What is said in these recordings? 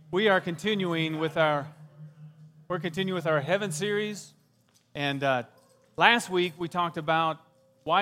We are continuing with our heaven series, and last week we talked about why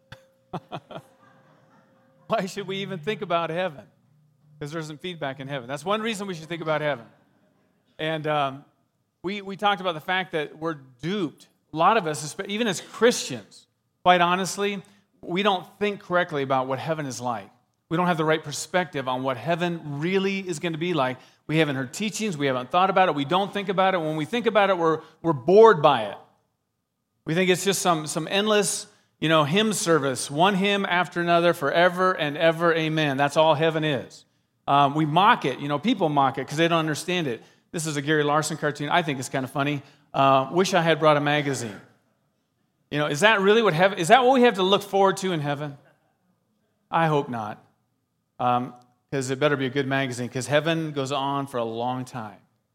should we even think about heaven? Because there's some feedback in heaven. That's one reason we should think about heaven. And we talked about the fact that we're duped. A lot of us, even as Christians, quite honestly, we don't think correctly about what heaven is like. We don't have the right perspective on what heaven really is going to be like. We haven't heard teachings. We haven't thought about it. We don't think about it. When we think about it, we're bored by it. We think it's just some endless, hymn service, one hymn after another, forever and ever, amen. That's all heaven is. We mock it. People mock it because they don't understand it. This is a Gary Larson cartoon. I think it's kind of funny. Wish I had brought a magazine. Is that really what heaven? Is that what we have to look forward to in heaven? I hope not. Because it better be a good magazine, because heaven goes on for a long time.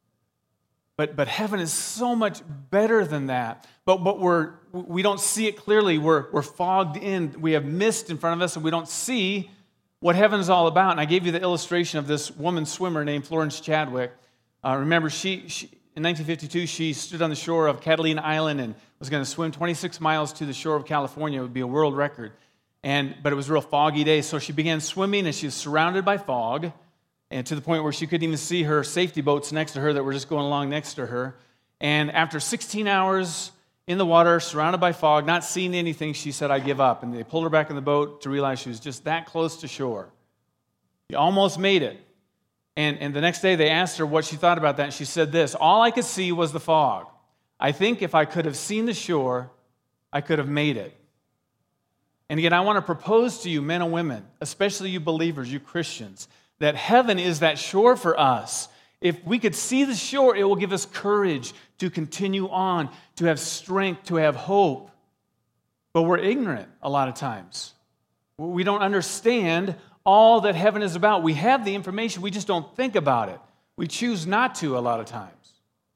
But heaven is so much better than that. But we don't see it clearly. We're fogged in. We have mist in front of us, and we don't see what heaven is all about. And I gave you the illustration of this woman swimmer named Florence Chadwick. Remember, she in 1952, she stood on the shore of Catalina Island and was going to swim 26 miles to the shore of California. It would be a world record. But it was a real foggy day, so she began swimming, and she was surrounded by fog, and to the point where she couldn't even see her safety boats next to her that were just going along next to her. And after 16 hours in the water, surrounded by fog, not seeing anything, she said, "I give up." And they pulled her back in the boat to realize she was just that close to shore. She almost made it. And the next day, they asked her what she thought about that, and she said this: "All I could see was the fog. I think if I could have seen the shore, I could have made it." And again, I want to propose to you, men and women, especially you believers, you Christians, that heaven is that shore for us. If we could see the shore, it will give us courage to continue on, to have strength, to have hope. But we're ignorant a lot of times. We don't understand all that heaven is about. We have the information, we just don't think about it. We choose not to a lot of times.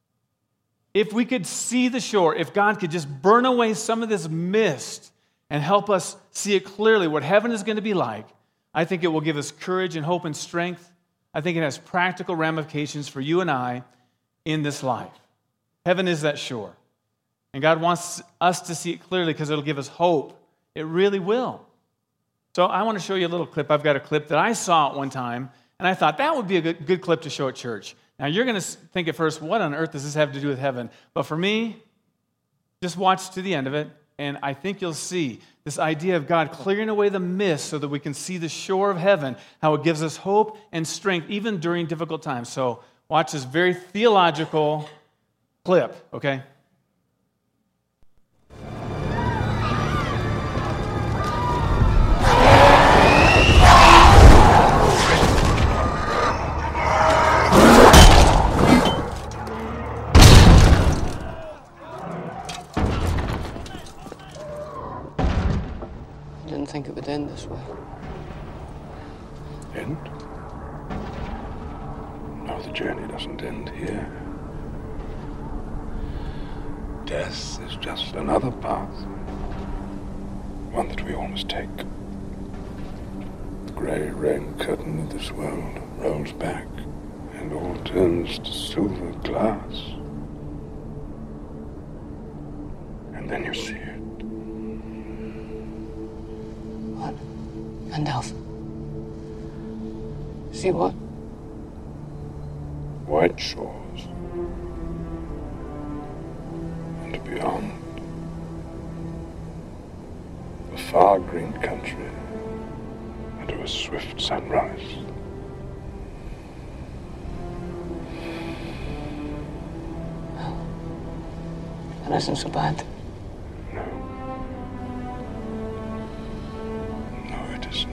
If we could see the shore, if God could just burn away some of this mist and help us see it clearly, what heaven is going to be like, I think it will give us courage and hope and strength. I think it has practical ramifications for you and I in this life. Heaven is that shore. And God wants us to see it clearly because it'll give us hope. It really will. So I want to show you a little clip. I've got a clip that I saw at one time, and I thought that would be a good clip to show at church. Now, you're going to think at first, what on earth does this have to do with heaven? But for me, just watch to the end of it, and I think you'll see this idea of God clearing away the mist so that we can see the shore of heaven, how it gives us hope and strength even during difficult times. So watch this very theological clip, okay? I didn't think it would end this way. End? No, the journey doesn't end here. Death is just another path. One that we all must take. The grey rain curtain of this world rolls back, and all turns to silver glass. And then you see it. What? Gandalf. See what? White shores. And beyond. A far green country. And a swift sunrise. Well, that isn't so bad. No, it isn't.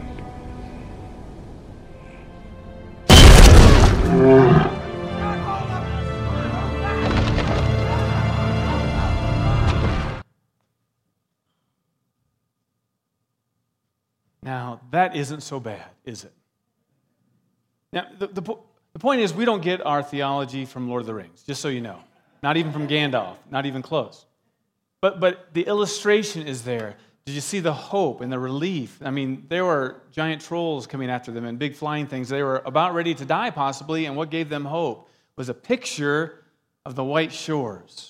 Now, that isn't so bad, is it? Now, the point is, we don't get our theology from Lord of the Rings, just so you know. Not even from Gandalf, not even close. But the illustration is there Did you see the hope and the relief? I mean, there were giant trolls coming after them and big flying things. They were about ready to die possibly, and what gave them hope was a picture of the white shores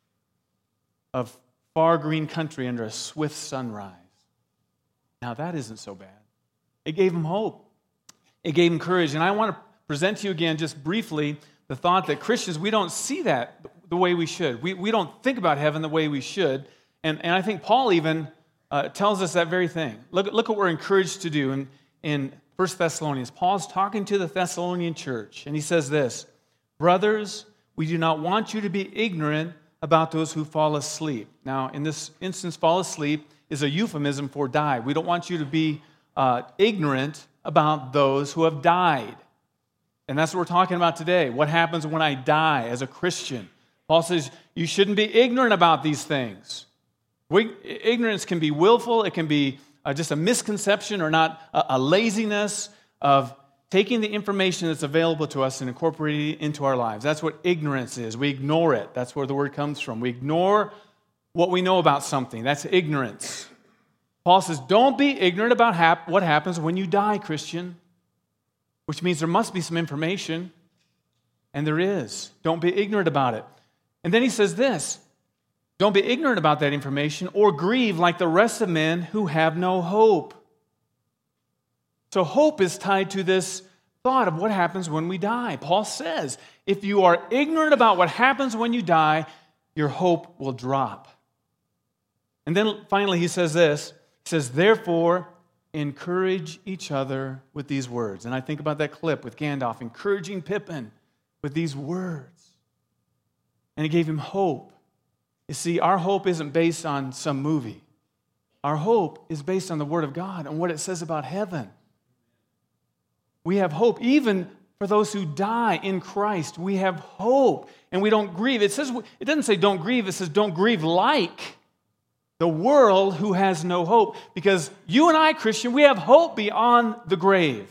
of far green country under a swift sunrise. Now that isn't so bad. It gave them hope. It gave them courage. And I want to present to you again, just briefly, the thought that Christians, we don't see that the way we should. We don't think about heaven the way we should. And I think Paul even tells us that very thing. Look what we're encouraged to do in 1 Thessalonians. Paul's talking to the Thessalonian church, and he says this, "Brothers, we do not want you to be ignorant about those who fall asleep." Now, in this instance, fall asleep is a euphemism for die. We don't want you to be ignorant about those who have died. And that's what we're talking about today. What happens when I die as a Christian? Paul says you shouldn't be ignorant about these things. Ignorance can be willful. It can be just a misconception or not a laziness of taking the information that's available to us and incorporating it into our lives. That's what ignorance is. We ignore it. That's where the word comes from. We ignore what we know about something. That's ignorance. Paul says, don't be ignorant about what happens when you die, Christian, which means there must be some information, and there is. Don't be ignorant about it. And then he says this, don't be ignorant about that information or grieve like the rest of men who have no hope. So hope is tied to this thought of what happens when we die. Paul says, if you are ignorant about what happens when you die, your hope will drop. And then finally he says this, he says, therefore, encourage each other with these words. And I think about that clip with Gandalf encouraging Pippin with these words. And he gave him hope. You see, our hope isn't based on some movie. Our hope is based on the Word of God and what it says about heaven. We have hope, even for those who die in Christ. We have hope, and we don't grieve. It doesn't say don't grieve. It says don't grieve like the world who has no hope. Because you and I, Christian, we have hope beyond the grave.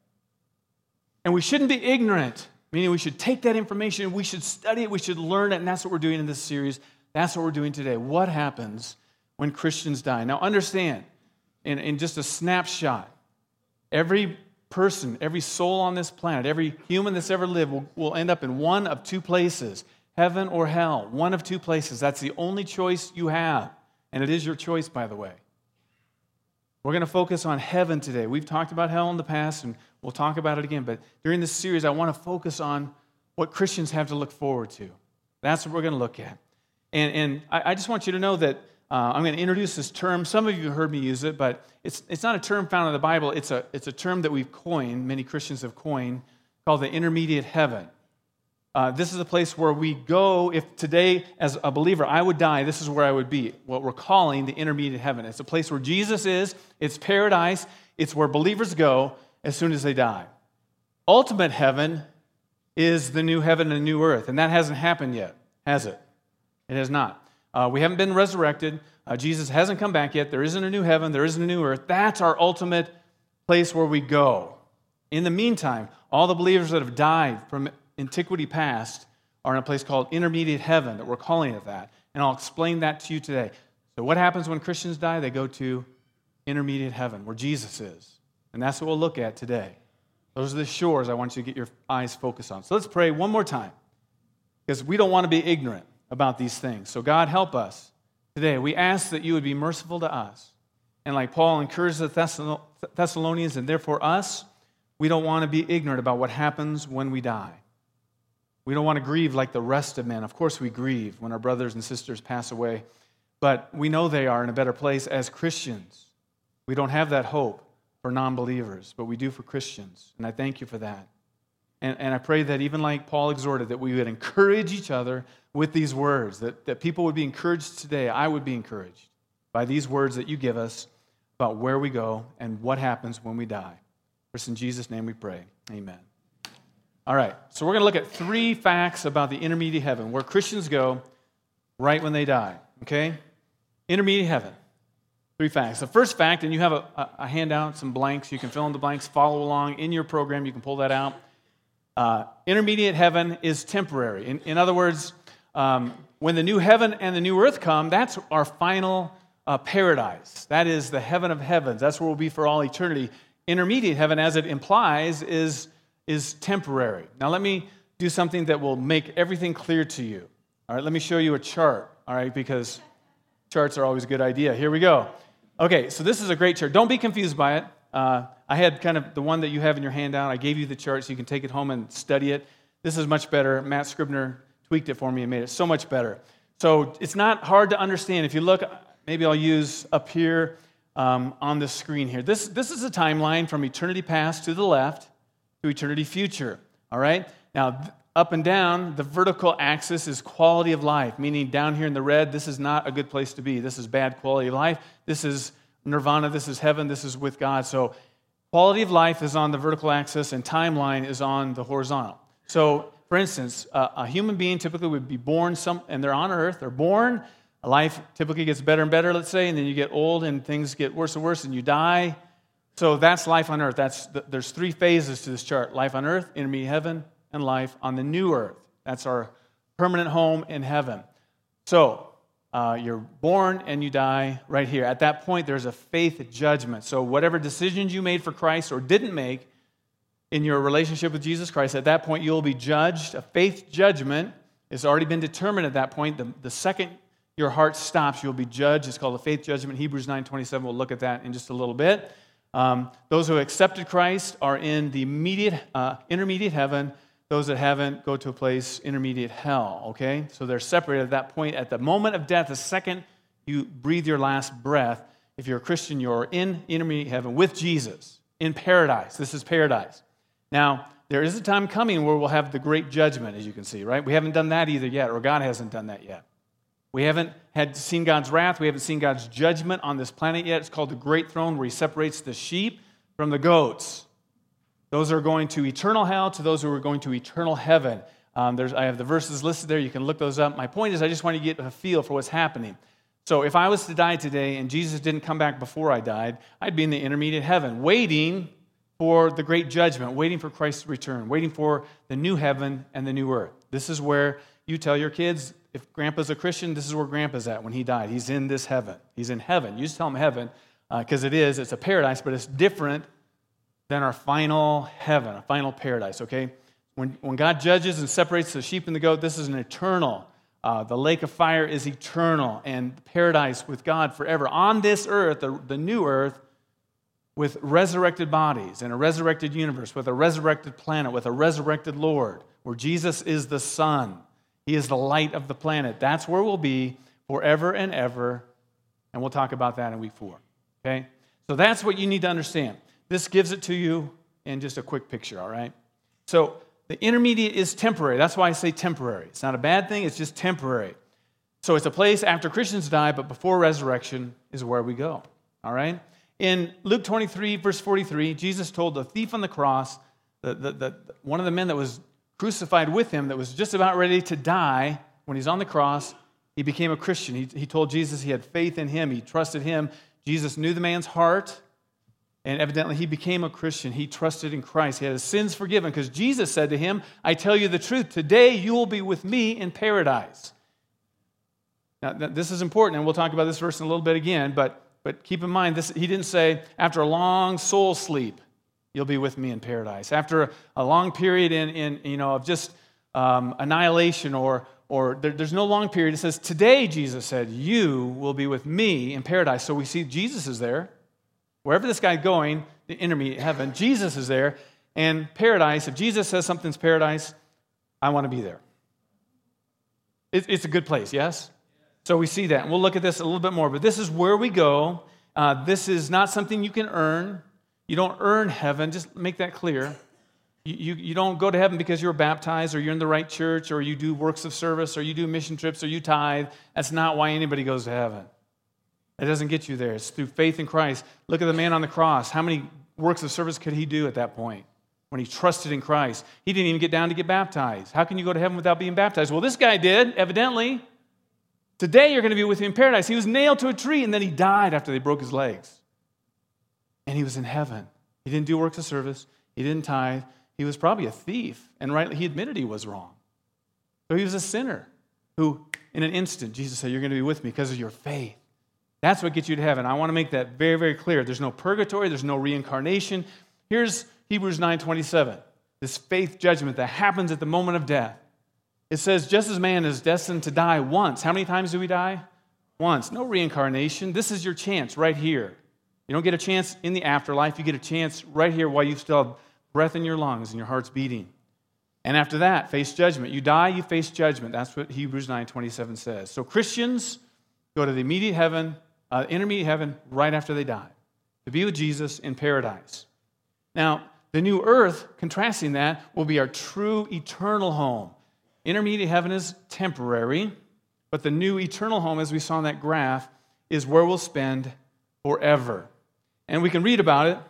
And we shouldn't be ignorant, meaning we should take that information, we should study it, we should learn it, and that's what we're doing in this series. That's what we're doing today. What happens when Christians die? Now understand, in just a snapshot, every person, every soul on this planet, every human that's ever lived will end up in one of two places, heaven or hell. One of two places. That's the only choice you have. And it is your choice, by the way. We're going to focus on heaven today. We've talked about hell in the past, and we'll talk about it again. But during this series, I want to focus on what Christians have to look forward to. That's what we're going to look at. And I just want you to know that I'm going to introduce this term. Some of you have heard me use it, but it's not a term found in the Bible. It's a term that we've coined, many Christians have coined, called the intermediate heaven. This is a place where we go. If today, as a believer, I would die, this is where I would be, what we're calling the intermediate heaven. It's a place where Jesus is. It's paradise. It's where believers go as soon as they die. Ultimate heaven is the new heaven and new earth, and that hasn't happened yet, has it? It has not. We haven't been resurrected. Jesus hasn't come back yet. There isn't a new heaven. There isn't a new earth. That's our ultimate place where we go. In the meantime, all the believers that have died from antiquity past are in a place called intermediate heaven, that we're calling it that. And I'll explain that to you today. So what happens when Christians die? They go to intermediate heaven, where Jesus is. And that's what we'll look at today. Those are the shores I want you to get your eyes focused on. So let's pray one more time, because we don't want to be ignorant about these things. So God, help us today. We ask that you would be merciful to us. And like Paul encouraged the Thessalonians, and therefore us, we don't want to be ignorant about what happens when we die. We don't want to grieve like the rest of men. Of course we grieve when our brothers and sisters pass away, but we know they are in a better place as Christians. We don't have that hope for non-believers, but we do for Christians, and I thank you for that. And I pray that even like Paul exhorted, that we would encourage each other with these words, that people would be encouraged today. I would be encouraged by these words that you give us about where we go and what happens when we die. For in Jesus' name we pray. Amen. All right, so we're going to look at 3 facts about the intermediate heaven, where Christians go right when they die, okay? Intermediate heaven, 3 facts. The first fact, and you have a handout, some blanks. You can fill in the blanks, follow along in your program. You can pull that out. Intermediate heaven is temporary. In other words, when the new heaven and the new earth come, that's our final paradise. That is the heaven of heavens. That's where we'll be for all eternity. Intermediate heaven, as it implies, is temporary. Now let me do something that will make everything clear to you. All right, let me show you a chart, all right, because charts are always a good idea. Here we go. Okay, so this is a great chart. Don't be confused by it. I had kind of the one that you have in your handout. I gave you the chart so you can take it home and study it. This is much better. Matt Scribner tweaked it for me and made it so much better. So it's not hard to understand. If you look, maybe I'll use up here on the screen here. This is a timeline from eternity past to the left to eternity future, all right? Now, up and down, the vertical axis is quality of life, meaning down here in the red, this is not a good place to be. This is bad quality of life. This is nirvana. This is heaven. This is with God. So quality of life is on the vertical axis and timeline is on the horizontal. So, for instance, a human being typically would be born, and they're on earth. They're born. Life typically gets better and better, let's say, and then you get old and things get worse and worse and you die. So that's life on earth. There's 3 phases to this chart. Life on earth, intermediate heaven, and life on the new earth. That's our permanent home in heaven. So you're born and you die right here. At that point, there's a faith judgment. So whatever decisions you made for Christ or didn't make in your relationship with Jesus Christ, at that point you'll be judged. A faith judgment has already been determined at that point. The second your heart stops, you'll be judged. It's called a faith judgment. Hebrews 9:27, we'll look at that in just a little bit. Those who accepted Christ are in the intermediate heaven. Those that haven't go to a place, intermediate hell, okay? So they're separated at that point. At the moment of death, the second you breathe your last breath, if you're a Christian, you're in intermediate heaven with Jesus, in paradise. This is paradise. Now, there is a time coming where we'll have the great judgment, as you can see, right? We haven't done that either yet, or God hasn't done that yet. We haven't seen God's wrath. We haven't seen God's judgment on this planet yet. It's called the Great Throne, where he separates the sheep from the goats. Those are going to eternal hell to those who are going to eternal heaven. I have the verses listed there. You can look those up. My point is I just want to get a feel for what's happening. So if I was to die today and Jesus didn't come back before I died, I'd be in the intermediate heaven, waiting for the great judgment, waiting for Christ's return, waiting for the new heaven and the new earth. This is where you tell your kids, if Grandpa's a Christian, this is where Grandpa's at when he died. He's in this heaven. He's in heaven. You just tell him heaven because it's a paradise, but it's different than our final heaven, a final paradise, okay? When God judges and separates the sheep and the goat, this is an eternal. The lake of fire is eternal and paradise with God forever. On this earth, the new earth, with resurrected bodies and a resurrected universe, with a resurrected planet, with a resurrected Lord, where Jesus is the sun. He is the light of the planet. That's where we'll be forever and ever, and we'll talk about that in week 4, okay? So that's what you need to understand. This gives it to you in just a quick picture, all right? So the intermediate is temporary. That's why I say temporary. It's not a bad thing. It's just temporary. So it's a place after Christians die, but before resurrection is where we go, all right? In Luke 23, verse 43, Jesus told the thief on the cross, one of the men that was crucified with him, that was just about ready to die, when he's on the cross, he became a Christian. He told Jesus he had faith in him. He trusted him. Jesus knew the man's heart. And evidently, he became a Christian. He trusted in Christ. He had his sins forgiven because Jesus said to him, I tell you the truth, today you will be with me in paradise. Now, this is important, and we'll talk about this verse in a little bit again, but keep in mind, he didn't say, after a long soul sleep, you'll be with me in paradise. After a long period of just annihilation or there's no long period. It says, today, Jesus said, you will be with me in paradise. So we see Jesus is there. Wherever this guy's going, the intermediate heaven, Jesus is there. And paradise, if Jesus says something's paradise, I want to be there. It's a good place, yes? So we see that. And we'll look at this a little bit more. But this is where we go. This is not something you can earn. You don't earn heaven. Just make that clear. You don't go to heaven because you're baptized or you're in the right church or you do works of service or you do mission trips or you tithe. That's not why anybody goes to heaven. It doesn't get you there. It's through faith in Christ. Look at the man on the cross. How many works of service could he do at that point when he trusted in Christ? He didn't even get down to get baptized. How can you go to heaven without being baptized? Well, this guy did, evidently. Today you're going to be with me in paradise. He was nailed to a tree, and then he died after they broke his legs. And he was in heaven. He didn't do works of service. He didn't tithe. He was probably a thief, and rightly he admitted he was wrong. So he was a sinner who, in an instant, Jesus said, you're going to be with me because of your faith. That's what gets you to heaven. I want to make that very, very clear. There's no purgatory. There's no reincarnation. Here's Hebrews 9:27, this faith judgment that happens at the moment of death. It says, just as man is destined to die once. How many times do we die? Once. No reincarnation. This is your chance right here. You don't get a chance in the afterlife. You get a chance right here while you still have breath in your lungs and your heart's beating. And after that, face judgment. You die, you face judgment. That's what Hebrews 9:27 says. So Christians go to the intermediate heaven right after they die, to be with Jesus in paradise. Now, the new earth, contrasting that, will be our true eternal home. Intermediate heaven is temporary, but the new eternal home, as we saw in that graph, is where we'll spend forever. And we can read about it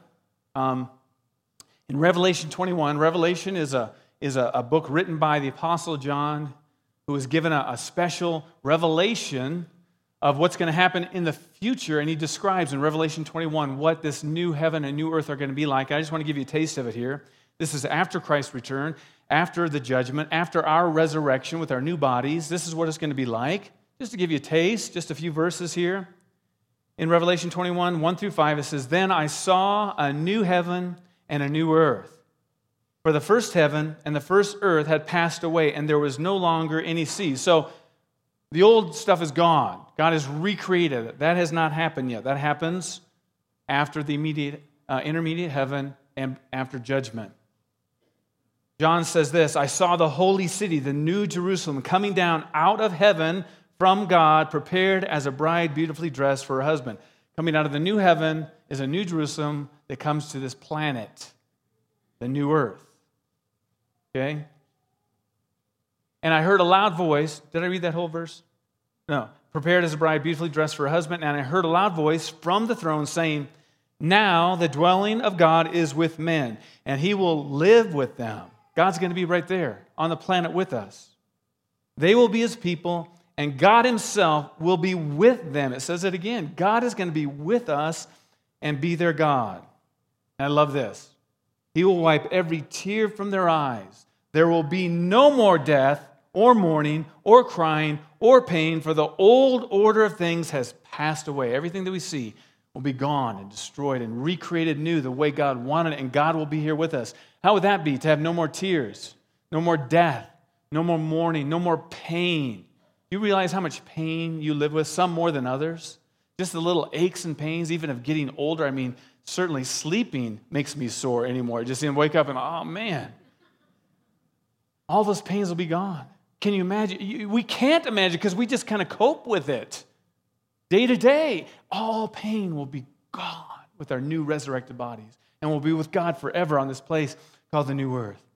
in Revelation 21. Revelation is a book written by the Apostle John, who was given a special revelation of what's going to happen in the future. And he describes in Revelation 21 what this new heaven and new earth are going to be like. I just want to give you a taste of it here. This is after Christ's return, after the judgment, after our resurrection with our new bodies. This is what it's going to be like. Just to give you a taste, just a few verses here. In Revelation 21, 1-5, it says, Then I saw a new heaven and a new earth. For the first heaven and the first earth had passed away, and there was no longer any sea. So the old stuff is gone. God has recreated it. That has not happened yet. That happens after the intermediate heaven and after judgment. John says this, I saw the holy city, the new Jerusalem, coming down out of heaven from God, prepared as a bride beautifully dressed for her husband. Coming out of the new heaven is a new Jerusalem that comes to this planet, the new earth. Okay? And I heard a loud voice. Did I read that whole verse? No. Prepared as a bride beautifully dressed for her husband. And I heard a loud voice from the throne saying, Now the dwelling of God is with men, and he will live with them. God's going to be right there on the planet with us. They will be his people, and God himself will be with them. It says it again. God is going to be with us and be their God. And I love this. He will wipe every tear from their eyes. There will be no more death or mourning or crying or pain, for the old order of things has passed away. Everything that we see will be gone and destroyed and recreated new the way God wanted it, and God will be here with us. How would that be, to have no more tears, no more death, no more mourning, no more pain? Do you realize how much pain you live with, some more than others? Just the little aches and pains, even of getting older. I mean, certainly sleeping makes me sore anymore. Just wake up and, oh man, all those pains will be gone. Can you imagine? We can't imagine because we just kind of cope with it. Day to day, all pain will be gone with our new resurrected bodies. And we'll be with God forever on this place called the new earth.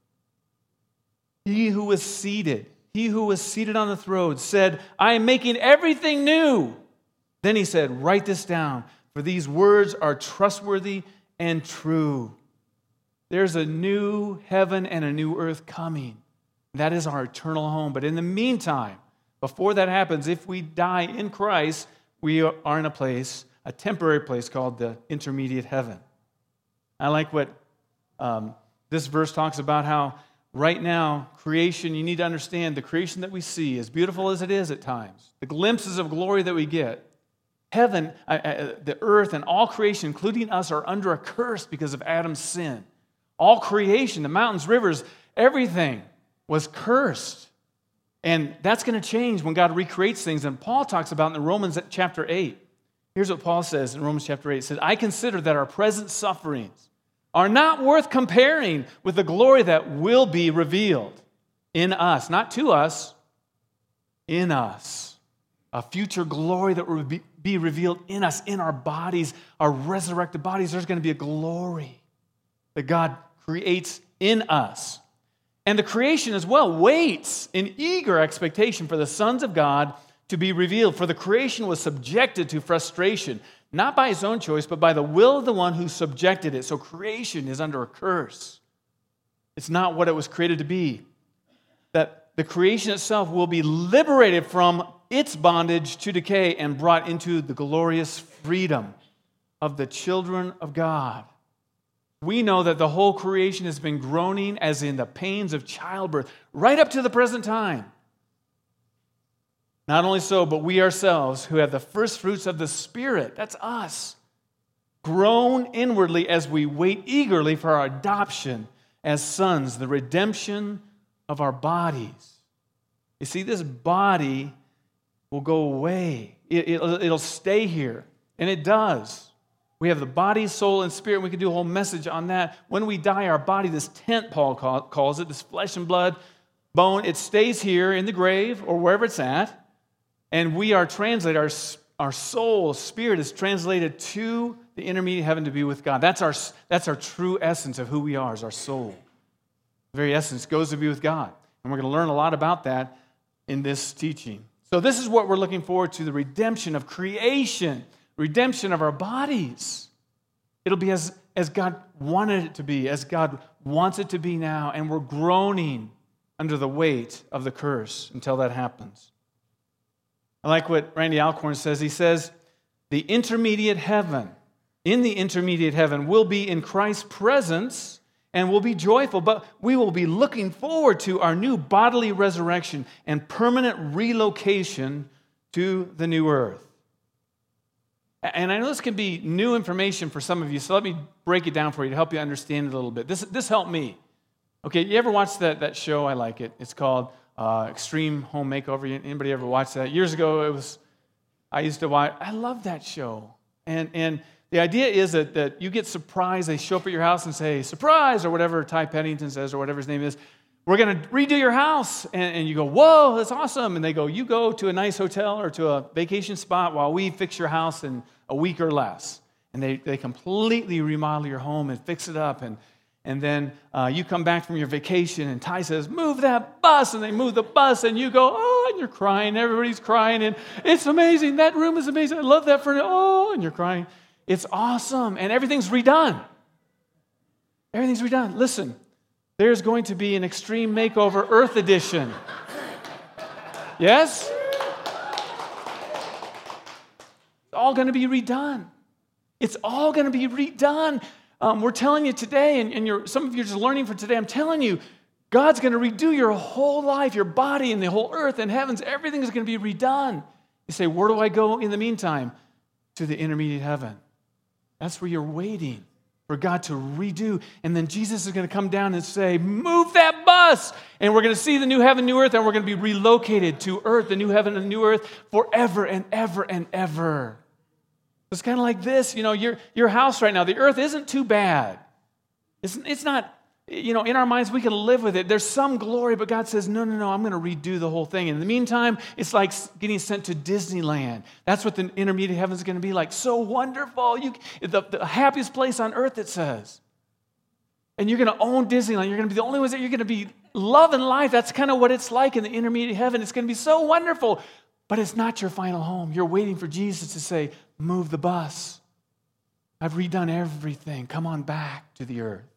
He who was seated on the throne said, I am making everything new. Then he said, write this down, for these words are trustworthy and true. There's a new heaven and a new earth coming. That is our eternal home. But in the meantime, before that happens, if we die in Christ, we are in a temporary place called the intermediate heaven. I like what this verse talks about, how right now, creation, you need to understand the creation that we see, as beautiful as it is at times, the glimpses of glory that we get, heaven, the earth, and all creation, including us, are under a curse because of Adam's sin. All creation, the mountains, rivers, everything was cursed. And that's going to change when God recreates things. And Paul talks about in Romans chapter 8. Here's what Paul says in Romans chapter 8. He says, I consider that our present sufferings are not worth comparing with the glory that will be revealed in us. Not to us, in us. A future glory that will be revealed in us, in our bodies, our resurrected bodies. There's going to be a glory that God creates in us. And the creation as well waits in eager expectation for the sons of God to be revealed. For the creation was subjected to frustration, not by its own choice, but by the will of the one who subjected it. So creation is under a curse. It's not what it was created to be. That the creation itself will be liberated from its bondage to decay and brought into the glorious freedom of the children of God. We know that the whole creation has been groaning as in the pains of childbirth right up to the present time. Not only so, but we ourselves who have the first fruits of the Spirit, that's us, groan inwardly as we wait eagerly for our adoption as sons, the redemption of our bodies. You see, this body will go away. It'll stay here, and it does. We have the body, soul, and spirit. We could do a whole message on that. When we die, our body, this tent, Paul calls it, this flesh and blood, bone, it stays here in the grave or wherever it's at. And we are translated, our soul, spirit is translated to the intermediate heaven to be with God. That's our true essence of who we are, is our soul. The very essence goes to be with God. And we're going to learn a lot about that in this teaching. So this is what we're looking forward to, the redemption of creation, redemption of our bodies. It'll be as God wanted it to be, as God wants it to be now, and we're groaning under the weight of the curse until that happens. I like what Randy Alcorn says. He says, in the intermediate heaven, we'll be in Christ's presence and we'll be joyful, but we will be looking forward to our new bodily resurrection and permanent relocation to the new earth. And I know this can be new information for some of you, so let me break it down for you to help you understand it a little bit. This helped me. Okay, you ever watch that show? I like it. It's called Extreme Home Makeover. Anybody ever watch that? Years ago, I used to watch. I love that show. And the idea is that you get surprised. They show up at your house and say, surprise, or whatever Ty Pennington says, or whatever his name is. We're going to redo your house. And you go, whoa, that's awesome. And they go, you go to a nice hotel or to a vacation spot while we fix your house in a week or less. And they completely remodel your home and fix it up. And then you come back from your vacation and Ty says, move that bus. And they move the bus and you go, oh, and you're crying. Everybody's crying. And it's amazing. That room is amazing. I love that furniture. Oh, and you're crying. It's awesome. And everything's redone. Everything's redone. Listen. There's going to be an Extreme Makeover Earth Edition. Yes? It's all going to be redone. It's all going to be redone. We're telling you today, and some of you are just learning for today, I'm telling you, God's going to redo your whole life, your body, and the whole earth and heavens. Everything is going to be redone. You say, where do I go in the meantime? To the intermediate heaven. That's where you're waiting for God to redo. And then Jesus is going to come down and say, move that bus. And we're going to see the new heaven, new earth, and we're going to be relocated to earth, the new heaven and the new earth, forever and ever and ever. It's kind of like this, your house right now, the earth isn't too bad. It's not, in our minds, we can live with it. There's some glory, but God says, no, I'm going to redo the whole thing. And in the meantime, it's like getting sent to Disneyland. That's what the intermediate heaven is going to be like. So wonderful. The happiest place on earth, it says. And you're going to own Disneyland. You're going to be the only ones that you're going to be loving life. That's kind of what it's like in the intermediate heaven. It's going to be so wonderful. But it's not your final home. You're waiting for Jesus to say, move the bus. I've redone everything. Come on back to the earth.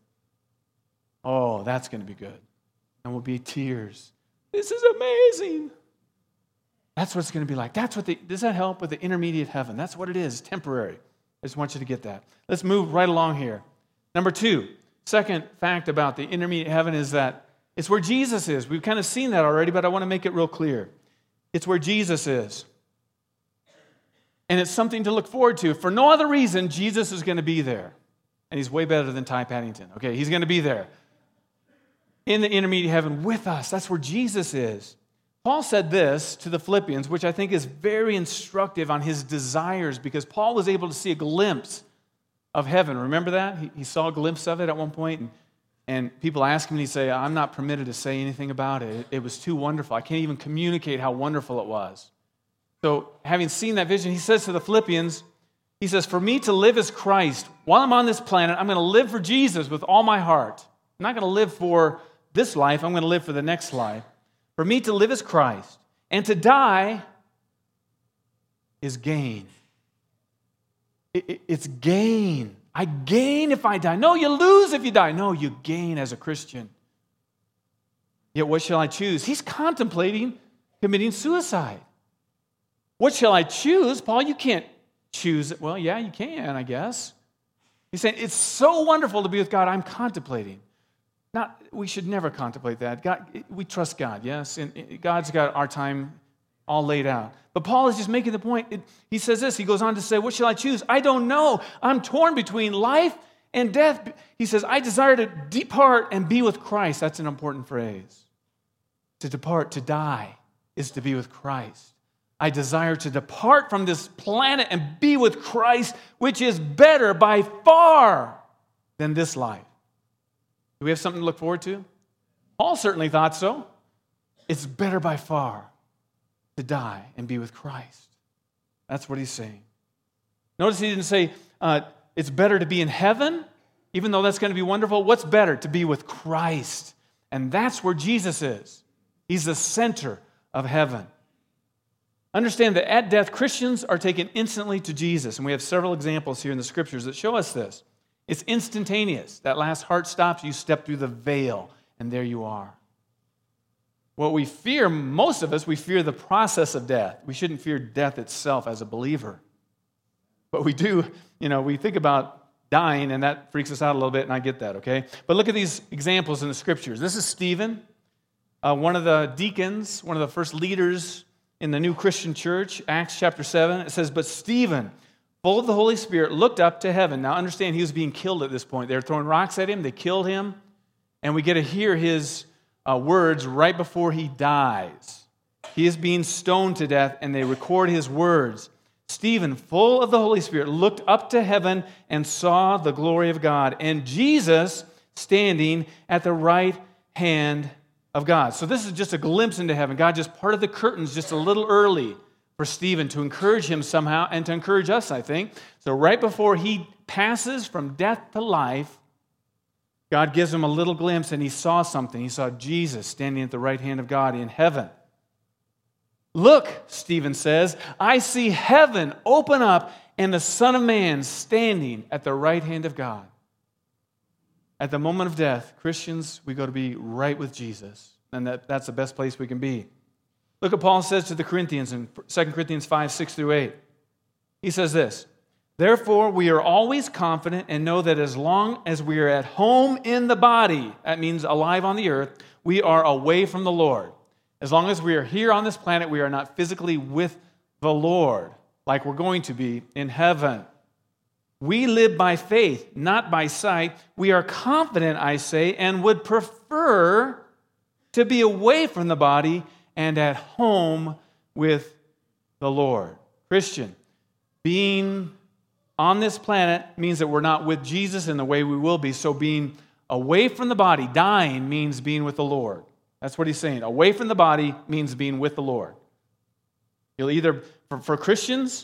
Oh, that's going to be good. And will be tears. This is amazing. That's what it's going to be like. Does that help with the intermediate heaven? That's what it is, temporary. I just want you to get that. Let's move right along here. Number 2, second fact about the intermediate heaven is that it's where Jesus is. We've kind of seen that already, but I want to make it real clear. It's where Jesus is. And it's something to look forward to. For no other reason, Jesus is going to be there. And he's way better than Ty Pennington. Okay, he's going to be there. In the intermediate heaven with us. That's where Jesus is. Paul said this to the Philippians, which I think is very instructive on his desires, because Paul was able to see a glimpse of heaven. Remember that? He saw a glimpse of it at one point, and people ask him, and he'd say, I'm not permitted to say anything about it. It was too wonderful. I can't even communicate how wonderful it was. So having seen that vision, he says to the Philippians, he says, for me to live is Christ. While I'm on this planet, I'm going to live for Jesus with all my heart. I'm not going to live for this life. I'm going to live for the next life. For me to live is Christ, and to die is gain. It's gain. I gain if I die. No, you lose if you die. No, you gain as a Christian. Yet what shall I choose? He's contemplating committing suicide. What shall I choose? Paul, you can't choose it. Well, yeah, you can, I guess. He's saying, it's so wonderful to be with God, I'm contemplating. We should never contemplate that. God, we trust God, yes? And God's got our time all laid out. But Paul is just making the point. He says this. He goes on to say, what shall I choose? I don't know. I'm torn between life and death. He says, I desire to depart and be with Christ. That's an important phrase. To depart, to die, is to be with Christ. I desire to depart from this planet and be with Christ, which is better by far than this life. Do we have something to look forward to? Paul certainly thought so. It's better by far to die and be with Christ. That's what he's saying. Notice he didn't say it's better to be in heaven, even though that's going to be wonderful. What's better? To be with Christ. And that's where Jesus is. He's the center of heaven. Understand that at death, Christians are taken instantly to Jesus. And we have several examples here in the scriptures that show us this. It's instantaneous. That last heart stops, you step through the veil, and there you are. What we fear, most of us, we fear the process of death. We shouldn't fear death itself as a believer. But we do, we think about dying, and that freaks us out a little bit, and I get that, okay? But look at these examples in the scriptures. This is Stephen, one of the deacons, one of the first leaders in the new Christian church, Acts chapter 7. It says, but Stephen, full of the Holy Spirit, looked up to heaven. Now understand, he was being killed at this point. They were throwing rocks at him. They killed him. And we get to hear his words right before he dies. He is being stoned to death, and they record his words. Stephen, full of the Holy Spirit, looked up to heaven and saw the glory of God, and Jesus standing at the right hand of God. So this is just a glimpse into heaven. God just parted the curtains just a little early for Stephen to encourage him somehow and to encourage us, I think. So right before he passes from death to life, God gives him a little glimpse, and he saw something. He saw Jesus standing at the right hand of God in heaven. Look, Stephen says, I see heaven open up and the Son of Man standing at the right hand of God. At the moment of death, Christians, we go to be right with Jesus, and that's the best place we can be. Look what Paul says to the Corinthians in 2 Corinthians 5, 6 through 8. He says this, therefore we are always confident and know that as long as we are at home in the body, that means alive on the earth, we are away from the Lord. As long as we are here on this planet, we are not physically with the Lord, like we're going to be in heaven. We live by faith, not by sight. We are confident, I say, and would prefer to be away from the body and at home with the Lord. Christian, being on this planet means that we're not with Jesus in the way we will be. So being away from the body, dying, means being with the Lord. That's what he's saying. Away from the body means being with the Lord. You'll either, for Christians,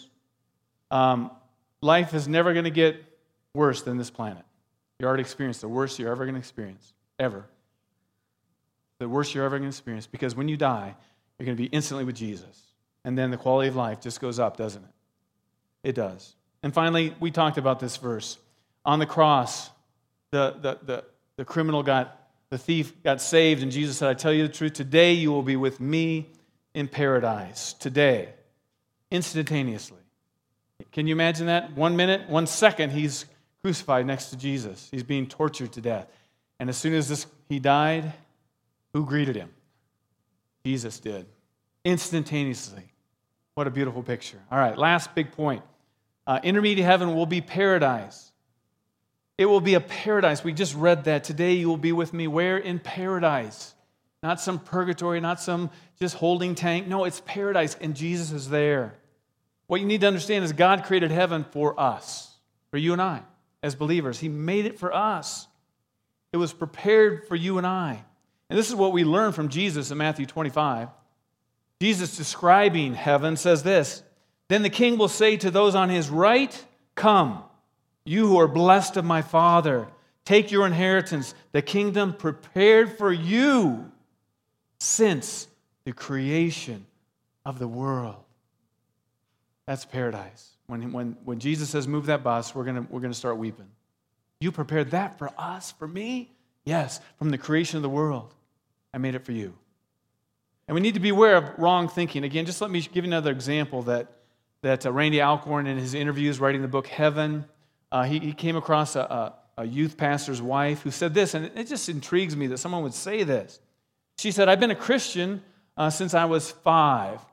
life is never going to get worse than this planet. You already experienced the worst you're ever going to experience, ever. The worst you're ever going to experience, because when you die, you're going to be instantly with Jesus. And then the quality of life just goes up, doesn't it? It does. And finally, we talked about this verse. On the cross, the criminal the thief got saved, and Jesus said, I tell you the truth, today you will be with me in paradise. Today. Instantaneously. Can you imagine that? 1 minute, 1 second, he's crucified next to Jesus. He's being tortured to death. And as soon as he died, who greeted him? Jesus did. Instantaneously. What a beautiful picture. All right, last big point. Intermediate heaven will be paradise. It will be a paradise. We just read that. Today you will be with me where? In paradise. Not some purgatory, not some just holding tank. No, it's paradise, and Jesus is there. What you need to understand is God created heaven for us, for you and I, as believers. He made it for us. It was prepared for you and I. And this is what we learn from Jesus in Matthew 25. Jesus, describing heaven, says this, then the king will say to those on his right, come, you who are blessed of my Father, take your inheritance, the kingdom prepared for you since the creation of the world. That's paradise. When Jesus says, move that bus, we're gonna start weeping. You prepared that for us, for me? Yes, from the creation of the world. I made it for you. And we need to be aware of wrong thinking. Again, just let me give you another example that Randy Alcorn, in his interviews writing the book Heaven, he came across a youth pastor's wife who said this, and it just intrigues me that someone would say this. She said, I've been a Christian since I was 5,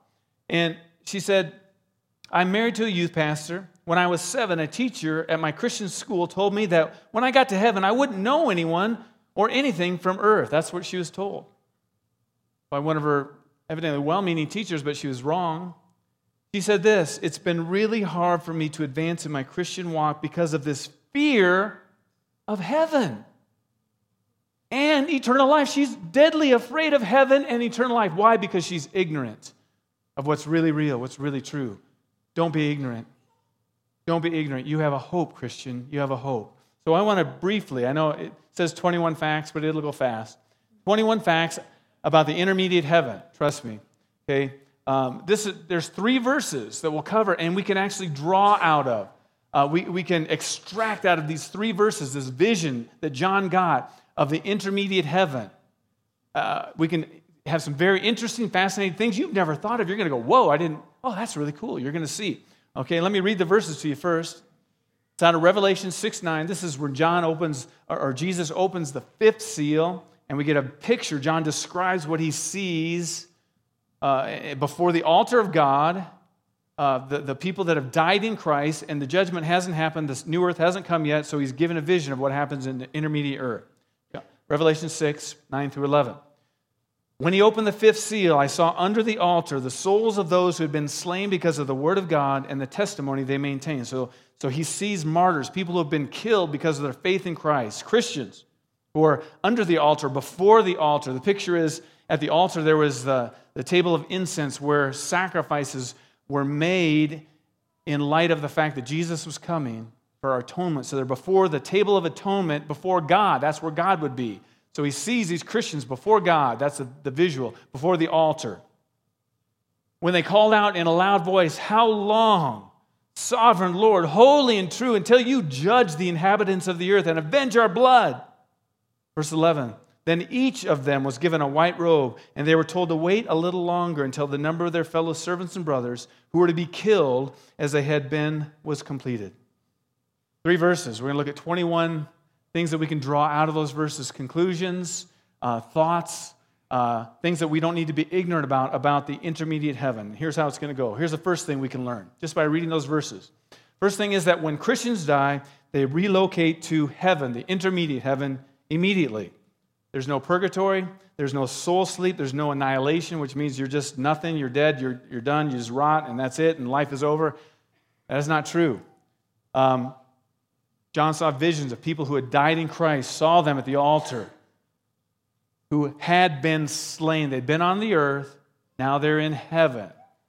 And she said, I'm married to a youth pastor. When I was 7, a teacher at my Christian school told me that when I got to heaven, I wouldn't know anyone or anything from earth. That's what she was told by one of her evidently well-meaning teachers, but she was wrong. She said this, it's been really hard for me to advance in my Christian walk because of this fear of heaven and eternal life. She's deadly afraid of heaven and eternal life. Why? Because she's ignorant of what's really real, what's really true. Don't be ignorant. Don't be ignorant. You have a hope, Christian. You have a hope. So I want to briefly, I know it says 21 facts, but it'll go fast. 21 facts about the intermediate heaven. Trust me. Okay. There's 3 verses that we'll cover, and we can actually draw out of. We can extract out of these 3 verses this vision that John got of the intermediate heaven. We can have some very interesting, fascinating things you've never thought of. You're going to go, whoa, that's really cool. You're going to see. Okay, let me read the verses to you first. It's out of Revelation 6:9. This is where Jesus opens the 5th seal, and we get a picture. John describes what he sees before the altar of God, the people that have died in Christ, and the judgment hasn't happened. This new earth hasn't come yet, so he's given a vision of what happens in the intermediate earth. Revelation 6:9 through 11. When he opened the 5th seal, I saw under the altar the souls of those who had been slain because of the word of God and the testimony they maintained. So he sees martyrs, people who have been killed because of their faith in Christ, Christians who are under the altar, before the altar. The picture is at the altar there was the table of incense where sacrifices were made in light of the fact that Jesus was coming for our atonement. So they're before the table of atonement, before God. That's where God would be. So he sees these Christians before God. That's the visual, before the altar. When they called out in a loud voice, how long, sovereign Lord, holy and true, until you judge the inhabitants of the earth and avenge our blood? Verse 11, then each of them was given a white robe, and they were told to wait a little longer until the number of their fellow servants and brothers who were to be killed as they had been was completed. 3 verses. We're going to look at 21 things that we can draw out of those verses, conclusions, thoughts, things that we don't need to be ignorant about the intermediate heaven. Here's how it's going to go. Here's the first thing we can learn just by reading those verses. First thing is that when Christians die, they relocate to heaven, the intermediate heaven, immediately. There's no purgatory, there's no soul sleep, there's no annihilation, which means you're just nothing, you're dead, you're done, you just rot, and that's it, and life is over. That is not true. John saw visions of people who had died in Christ, saw them at the altar, who had been slain. They'd been on the earth, now they're in heaven.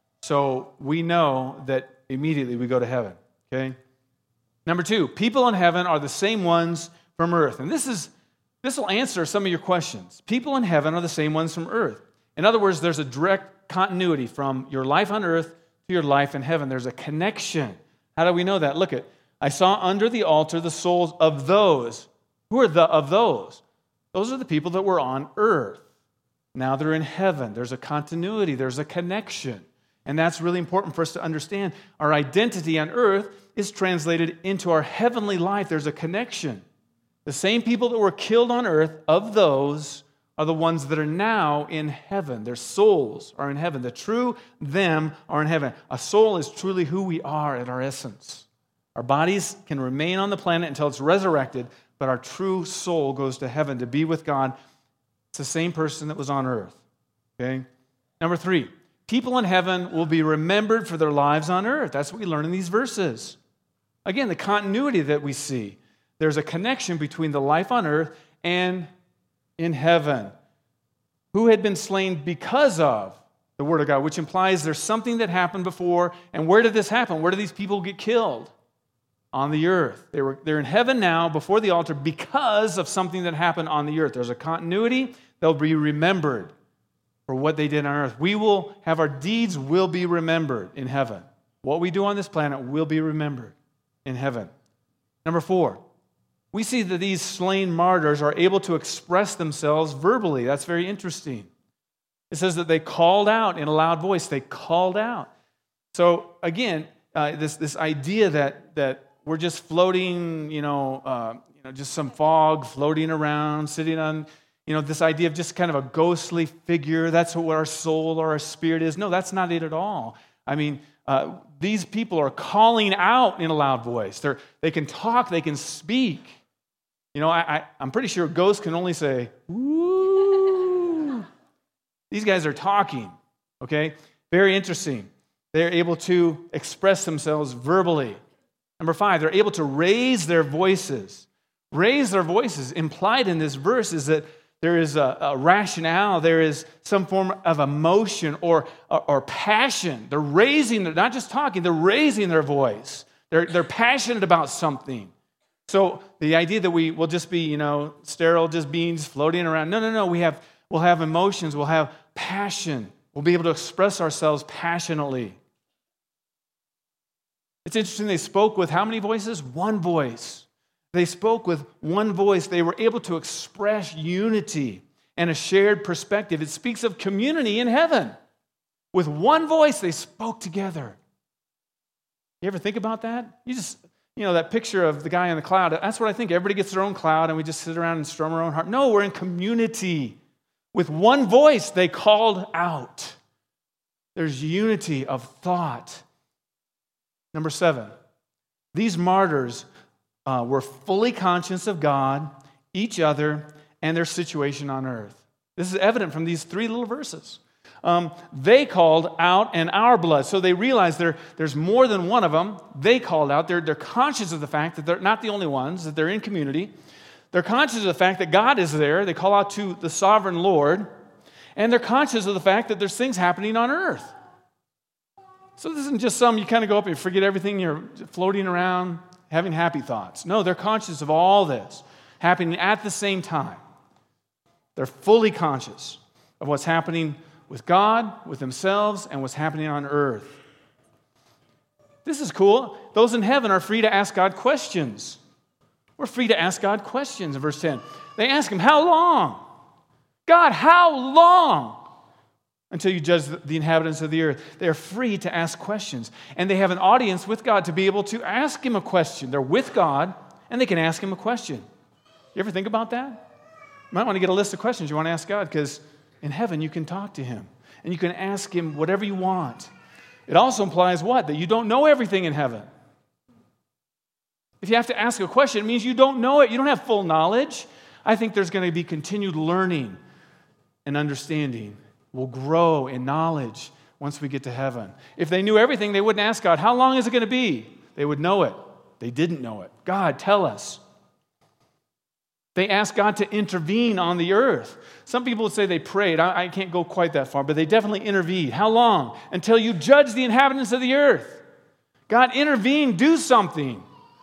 So we know that immediately we go to heaven, okay? Number 2, people in heaven are the same ones from earth. And this will answer some of your questions. People in heaven are the same ones from earth. In other words, there's a direct continuity from your life on earth to your life in heaven. There's a connection. How do we know that? Look at, I saw under the altar the souls of those. Who are of those? Those are the people that were on earth. Now they're in heaven. There's a continuity. There's a connection. And that's really important for us to understand. Our identity on earth is translated into our heavenly life. There's a connection. The same people that were killed on earth, of those, are the ones that are now in heaven. Their souls are in heaven. The true them are in heaven. A soul is truly who we are at our essence. Our bodies can remain on the planet until it's resurrected, but our true soul goes to heaven to be with God. It's the same person that was on earth. Okay? Number 3, people in heaven will be remembered for their lives on earth. That's what we learn in these verses. Again, the continuity that we see. There's a connection between the life on earth and in heaven. Who had been slain because of the Word of God, which implies there's something that happened before. And where did this happen? Where did these people get killed? On the earth. They're in heaven now before the altar because of something that happened on the earth. There's a continuity. They'll be remembered for what they did on earth. We will have our deeds will be remembered in heaven. What we do on this planet will be remembered in heaven. Number 4, we see that these slain martyrs are able to express themselves verbally. That's very interesting. It says that they called out in a loud voice. They called out. So again, this idea that we're just floating, just some fog floating around, sitting on, this idea of just kind of a ghostly figure. That's what our soul or our spirit is. No, that's not it at all. I mean, these people are calling out in a loud voice. They can talk, they can speak. I'm pretty sure ghosts can only say, "Ooh." These guys are talking, okay? Very interesting. They're able to express themselves verbally. Number 5, they're able to raise their voices. Raise their voices. Implied in this verse is that there is a rationale, there is some form of emotion or passion. They're they're not just talking, they're raising their voice. They're passionate about something. So the idea that we will just be, sterile, just beings floating around. No. We'll have emotions, we'll have passion. We'll be able to express ourselves passionately. It's interesting, they spoke with how many voices? One voice. They spoke with one voice. They were able to express unity and a shared perspective. It speaks of community in heaven. With one voice, they spoke together. You ever think about that? You just, that picture of the guy in the cloud, that's what I think. Everybody gets their own cloud and we just sit around and strum our own heart. No, we're in community. With one voice, they called out. There's unity of thought. Number 7, these martyrs were fully conscious of God, each other, and their situation on earth. This is evident from these 3 little verses. They called out in our blood. So they realized there's more than one of them. They called out. They're conscious of the fact that they're not the only ones, that they're in community. They're conscious of the fact that God is there. They call out to the sovereign Lord. And they're conscious of the fact that there's things happening on earth. So this isn't just you kind of go up and forget everything, you're floating around, having happy thoughts. No, they're conscious of all this happening at the same time. They're fully conscious of what's happening with God, with themselves, and what's happening on earth. This is cool. Those in heaven are free to ask God questions. We're free to ask God questions in verse 10. They ask him, how long? God, how long? Until you judge the inhabitants of the earth. They are free to ask questions. And they have an audience with God to be able to ask him a question. They're with God, and they can ask him a question. You ever think about that? You might want to get a list of questions you want to ask God, because in heaven you can talk to him. And you can ask him whatever you want. It also implies what? That you don't know everything in heaven. If you have to ask a question, it means you don't know it. You don't have full knowledge. I think there's going to be continued learning and understanding. We'll grow in knowledge once we get to heaven. If they knew everything, they wouldn't ask God, how long is it going to be? They would know it. They didn't know it. God, tell us. They asked God to intervene on the earth. Some people would say they prayed. I can't go quite that far, but they definitely intervened. How long? Until you judge the inhabitants of the earth. God, intervene, do something.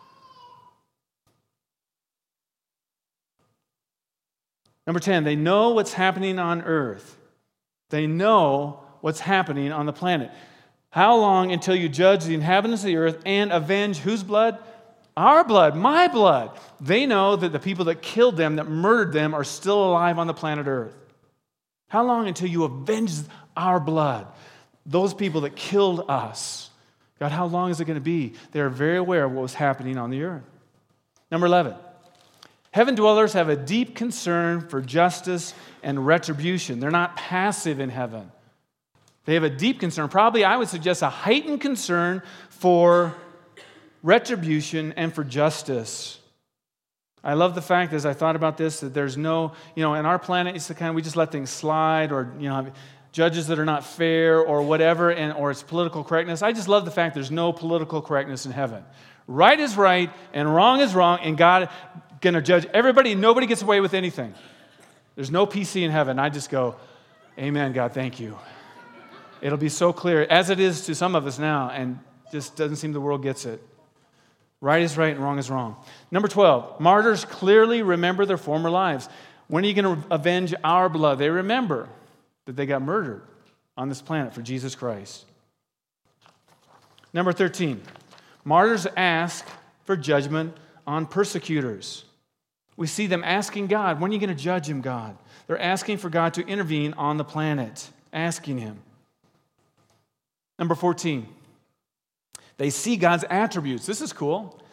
Number 10, they know what's happening on earth. They know what's happening on the planet. How long until you judge the inhabitants of the earth and avenge whose blood? Our blood, my blood. They know that the people that killed them, that murdered them, are still alive on the planet Earth. How long until you avenge our blood? Those people that killed us. God, how long is it going to be? They are very aware of what was happening on the earth. Number 11. Heaven dwellers have a deep concern for justice and retribution. They're not passive in heaven. They have a deep concern, probably I would suggest a heightened concern for retribution and for justice. I love the fact, as I thought about this, that there's no, in our planet, it's the kind of, we just let things slide, or, judges that are not fair or whatever, or it's political correctness. I just love the fact there's no political correctness in heaven. Right is right and wrong is wrong, and God going to judge everybody, and nobody gets away with anything. There's no PC in heaven. I just go, amen, God, thank you. It'll be so clear, as it is to some of us now, and just doesn't seem the world gets it. Right is right and wrong is wrong. Number 12, martyrs clearly remember their former lives. When are you going to avenge our blood? They remember that they got murdered on this planet for Jesus Christ. Number 13, martyrs ask for judgment on persecutors. We see them asking God, when are you going to judge him, God? They're asking for God to intervene on the planet, asking him. Number 14, they see God's attributes. This is cool.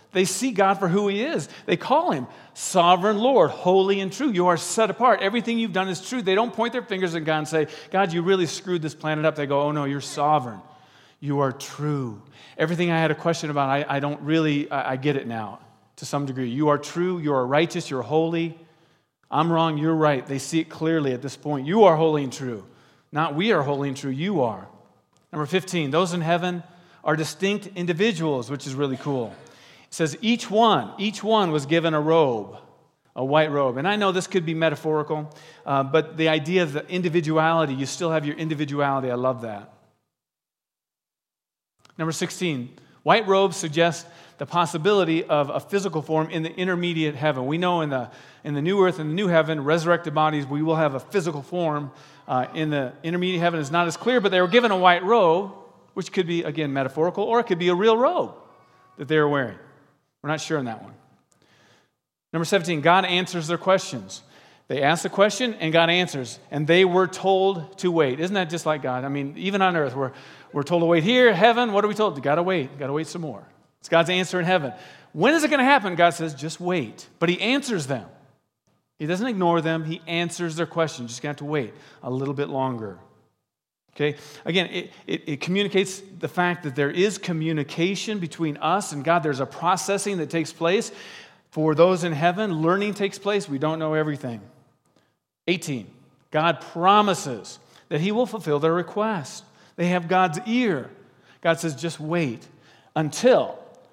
They see God for who he is. They call him sovereign Lord, holy and true. You are set apart. Everything you've done is true. They don't point their fingers at God and say, God, you really screwed this planet up. They go, oh no, you're sovereign. You are true. Everything I had a question about, I get it now to some degree. You are true. You are righteous. You're holy. I'm wrong. You're right. They see it clearly at this point. You are holy and true. Not we are holy and true. You are. Number 15, those in heaven are distinct individuals, which is really cool. It says each one was given a robe, a white robe. And I know this could be metaphorical, but the idea of the individuality, you still have your individuality. I love that. Number 16, white robes suggest the possibility of a physical form in the intermediate heaven. We know in the new earth and the new heaven, resurrected bodies, we will have a physical form. In the intermediate heaven is not as clear, but they were given a white robe, which could be, again, metaphorical, or it could be a real robe that they were wearing. We're not sure on that one. Number 17, God answers their questions. They ask the question, and God answers. And they were told to wait. Isn't that just like God? I mean, even on earth, we're told to wait. Here, heaven, what are we told? You got to wait. Got to wait some more. It's God's answer in heaven. When is it going to happen? God says, just wait. But he answers them. He doesn't ignore them. He answers their question. Just going to have to wait a little bit longer. Okay? Again, it communicates the fact that there is communication between us and God. There's a processing that takes place. For those in heaven, learning takes place. We don't know everything. 18, God promises that he will fulfill their request. They have God's ear. God says, just wait until,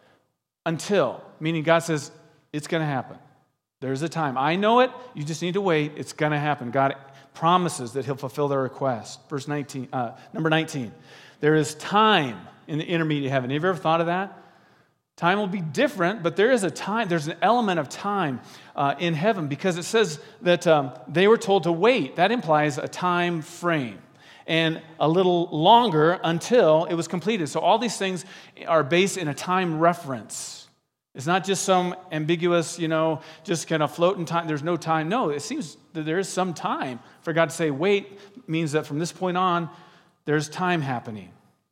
meaning God says, it's going to happen. There's a time. I know it. You just need to wait. It's going to happen. God promises that he'll fulfill their request. Number 19. There is time in the intermediate heaven. Have you ever thought of that? Time will be different, but there is a time. There's an element of time in heaven because it says that they were told to wait. That implies a time frame and a little longer until it was completed. So all these things are based in a time reference. It's not just some ambiguous, just kind of floating time. There's no time. No, it seems that there is some time. For God to say, wait, means that from this point on, there's time happening.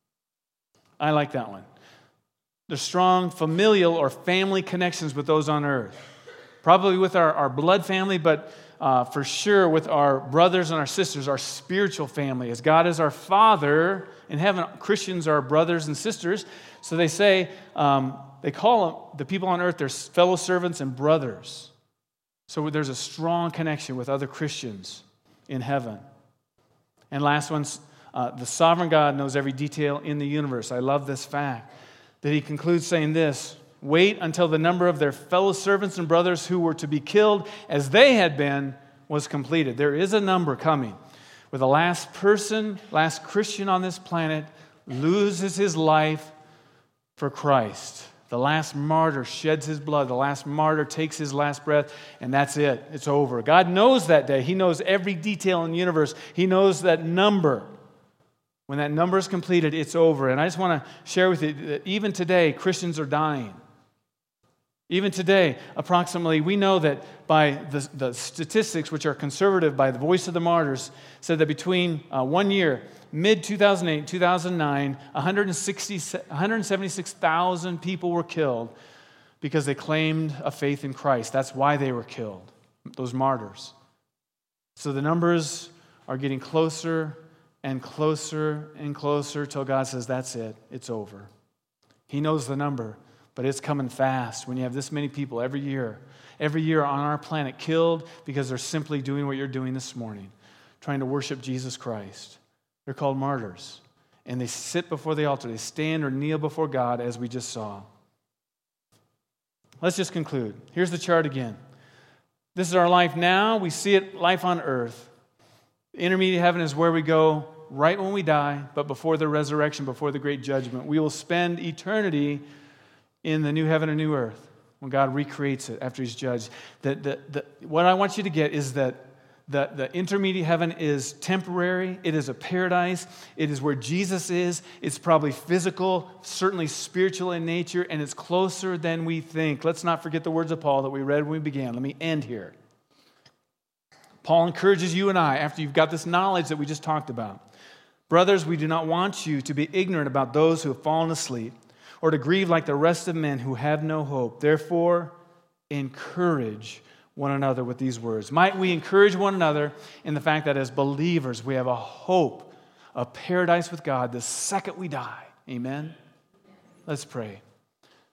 I like that one. There's strong familial or family connections with those on earth. Probably with our blood family, but for sure with our brothers and our sisters, our spiritual family. As God is our Father in heaven, Christians are brothers and sisters. So they say, they call them, the people on earth, their fellow servants and brothers. So there's a strong connection with other Christians in heaven. And last one, the sovereign God knows every detail in the universe. I love this fact that he concludes saying this, wait until the number of their fellow servants and brothers who were to be killed as they had been was completed. There is a number coming where the last Christian on this planet loses his life for Christ. The last martyr sheds his blood. The last martyr takes his last breath, and that's it. It's over. God knows that day. He knows every detail in the universe. He knows that number. When that number is completed, it's over. And I just want to share with you that even today, Christians are dying. Even today, approximately, we know that by the statistics, which are conservative by the Voice of the Martyrs, said that between 1 year, mid-2008, 2009, 176,000 people were killed because they claimed a faith in Christ. That's why they were killed, those martyrs. So the numbers are getting closer and closer and closer till God says, that's it, it's over. He knows the number. But it's coming fast when you have this many people every year on our planet killed because they're simply doing what you're doing this morning, trying to worship Jesus Christ. They're called martyrs. And they sit before the altar. They stand or kneel before God as we just saw. Let's just conclude. Here's the chart again. This is our life now. We see it, life on earth. The intermediate heaven is where we go right when we die, but before the resurrection, before the great judgment. We will spend eternity in the new heaven and new earth, when God recreates it after he's judged. What I want you to get is that the intermediate heaven is temporary. It is a paradise. It is where Jesus is. It's probably physical, certainly spiritual in nature, and it's closer than we think. Let's not forget the words of Paul that we read when we began. Let me end here. Paul encourages you and I, after you've got this knowledge that we just talked about. Brothers, we do not want you to be ignorant about those who have fallen asleep. or to grieve like the rest of men who have no hope. Therefore, encourage one another with these words. Might we encourage one another in the fact that as believers, we have a hope of paradise with God the second we die. Amen? Let's pray.